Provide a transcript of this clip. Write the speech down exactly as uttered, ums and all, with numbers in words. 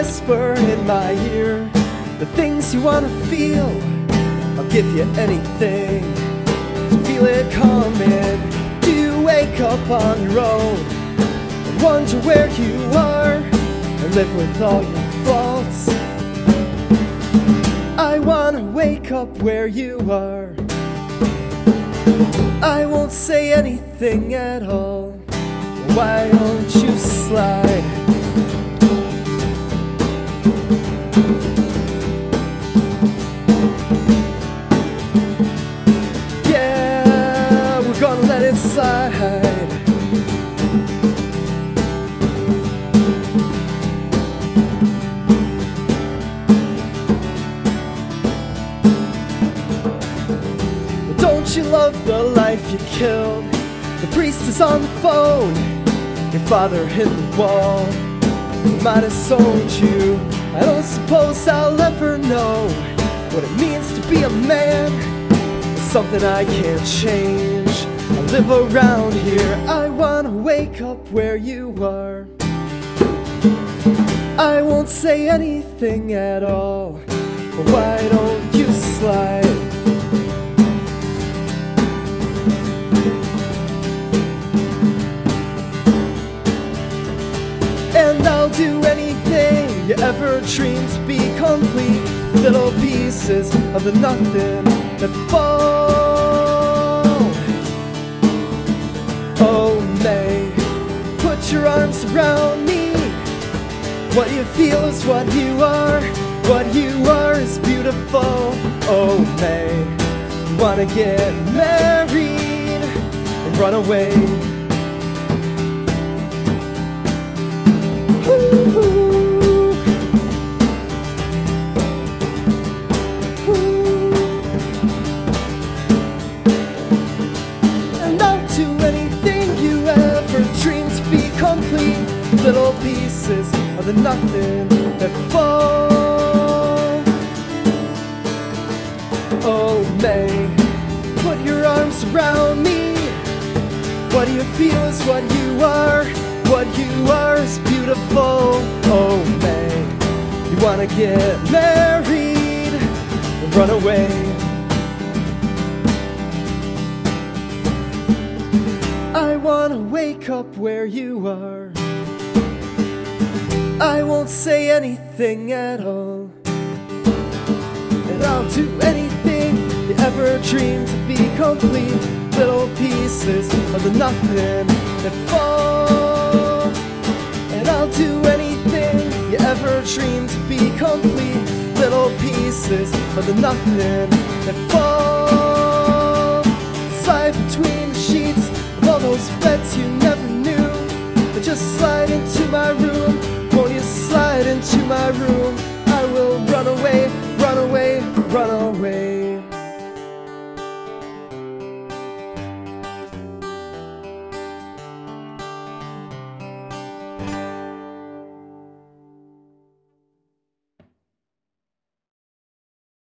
whisper in my ear the things you wanna feel. I'll give you anything to feel it coming. Do you wake up on your own and wonder where you are and live with all your faults? I wanna wake up where you are. I won't say anything at all. Why don't you slide? Yeah, we're gonna let it slide. Don't you love the life you killed? The priest is on the phone. Your father hit the wall. He might have sold you. I don't suppose I'll ever know what it means to be a man. It's something I can't change. I live around here. I wanna wake up where you are. I won't say anything at all. But why don't you slide? And I'll do anything you ever dreamed to be complete. Little pieces of the nothing that fall. Oh, May, put your arms around me. What you feel is what you are. What you are is beautiful. Oh, May, you wanna get married and run away. And I'll do anything you ever dreamed to be complete. Little pieces of the nothing that fall. Oh, May, put your arms around me. What you feel is what you are. What you are is beautiful. Oh, May, you wanna get married and run away. I wanna wake up where you are. I won't say anything at all. And I'll do anything you ever dreamed to be complete. Little pieces of the nothing that fall. And I'll do anything you ever dreamed to be complete. Little pieces of the nothing that fall. Slide between the sheets of all those beds you never knew. But just slide into my room. Won't you slide into my room? I will run away, run away, run away.